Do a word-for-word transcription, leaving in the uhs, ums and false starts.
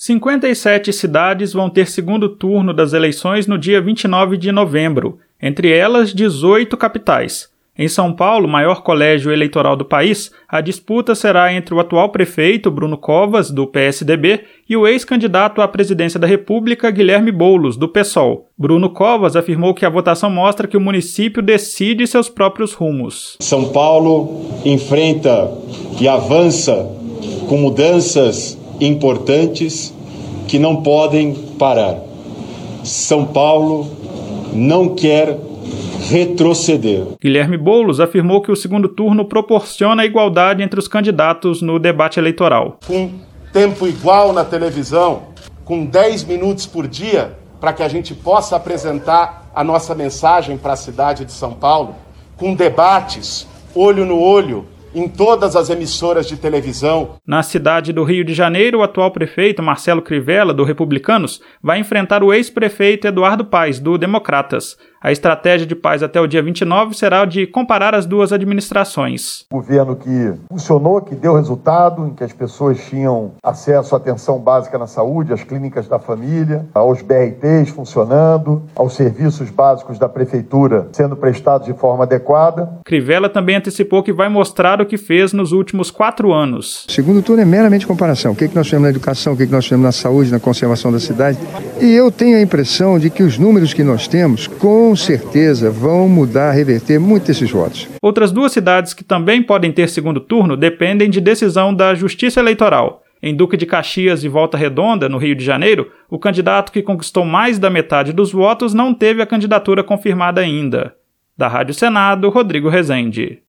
cinquenta e sete cidades vão ter segundo turno das eleições no dia vinte e nove de novembro, entre elas dezoito capitais. Em São Paulo, maior colégio eleitoral do país, a disputa será entre o atual prefeito, Bruno Covas, do P S D B, e o ex-candidato à presidência da República, Guilherme Boulos, do PSOL. Bruno Covas afirmou que a votação mostra que o município decide seus próprios rumos. São Paulo enfrenta e avança com mudanças importantes que não podem parar. São Paulo não quer retroceder. Guilherme Boulos afirmou que o segundo turno proporciona a igualdade entre os candidatos no debate eleitoral. Com tempo igual na televisão, com dez minutos por dia, para que a gente possa apresentar a nossa mensagem para a cidade de São Paulo, com debates, olho no olho, em todas as emissoras de televisão. Na cidade do Rio de Janeiro, o atual prefeito, Marcelo Crivella, do Republicanos, vai enfrentar o ex-prefeito Eduardo Paes, do Democratas. A estratégia de Paes até o dia vinte e nove será de comparar as duas administrações. Governo que funcionou, que deu resultado, em que as pessoas tinham acesso à atenção básica na saúde, às clínicas da família, aos B R Ts funcionando, aos serviços básicos da prefeitura sendo prestados de forma adequada. Crivella também antecipou que vai mostrar o que fez nos últimos quatro anos. O segundo turno é meramente comparação. O que, é que nós temos na educação, o que, é que nós temos na saúde, na conservação da cidade. E eu tenho a impressão de que os números que nós temos, com certeza, vão mudar, reverter muito esses votos. Outras duas cidades que também podem ter segundo turno dependem de decisão da Justiça Eleitoral. Em Duque de Caxias e Volta Redonda, no Rio de Janeiro, o candidato que conquistou mais da metade dos votos não teve a candidatura confirmada ainda. Da Rádio Senado, Rodrigo Rezende.